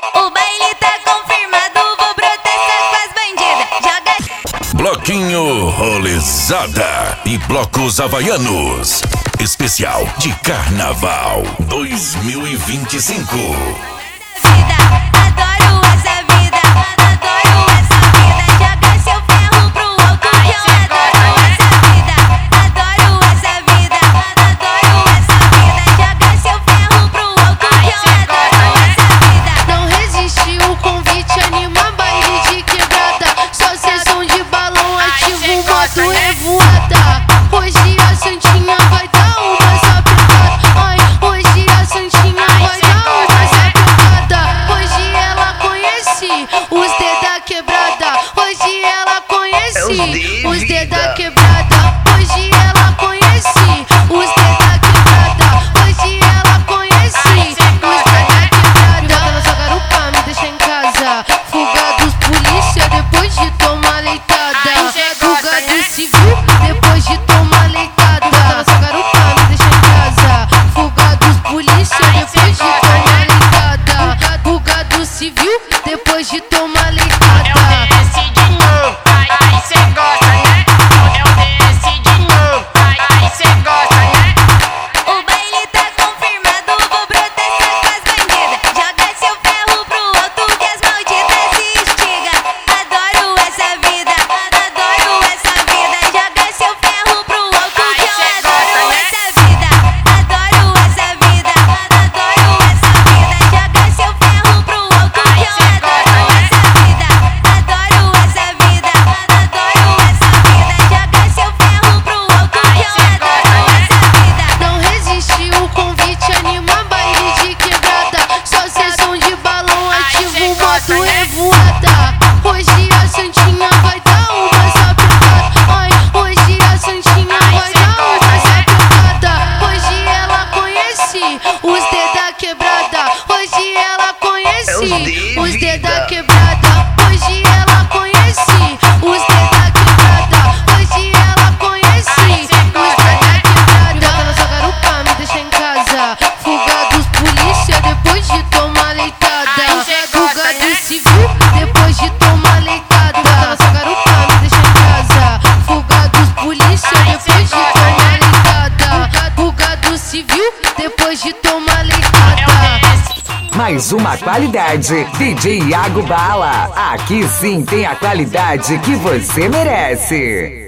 O baile tá confirmado, vou protestar com as bandidas. Joga. Bloquinho Rolezada e Blocos Havaianos. Especial de Carnaval 2025. Adoro essa vida, adoro essa vida. Joga seu ferro pro alto que eu adoro essa vida. Adoro essa vida, adoro essa vida. Joga seu ferro pro alto que eu adoro essa vida. Não resisti o convite, anima baile de quebrada. Só sessão de balão, ativa o modo revoada. Hoje a Santinha vai dar uma sapecada. Ai, hoje a Santinha vai dar uma sapecada. Hoje ela conhece os dedos da quebrada. Hoje ela conhece os dedos da quebrada. Hoje ela conhece os dedos da quebrada. Hoje ela conhece os dedos da quebrada. Me bota na sua garupa, me deixa em casa. Fuga dos polícia depois de tomar leitada. Fuga do civil depois de tomar leitada. Me bota na sua garupa, me deixa em casa. Fuga dos polícia depois de tomar leitada. Fuga do civil depois de tomar leitada. O baile tá confirmado, vou protestar com as bandidas. Joga seu ferro pro alto que as malditas se instiga. Adoro essa vida, adoro essa vida. Joga seu ferro pro alto que eu adoro essa vida. Adoro essa vida, adoro essa vida. Joga seu ferro pro alto que eu adoro essa vida. Adoro essa vida, adoro essa vida. Joga seu ferro pro alto que eu adoro essa vida. Não resisti o convite, anima baile de quebrada. Só sessão de balão, ativa o modo revoada. Hoje a Santinha vai dar uma sapecada. Ai, hoje a Santinha vai dar uma sapecada. Hoje ela conhece os dedos da quebrada. Hoje ela conhece os dedos da quebrada. Hoje ela conhece os dedos da quebrada. Hoje ela conhece os dedos da quebrada. Me bota na sua garupa, me deixa em casa. Fuga dos polícia depois de tomar leitada. Fuga do civil depois de tomar leitada. Me bota na sua garupa, me deixa em casa. Fuga dos polícia depois de tomar leitada. Fuga do civil depois de tomar leitada. Mais uma qualidade, DJ Iago Bala. Aqui sim tem a qualidade que você merece.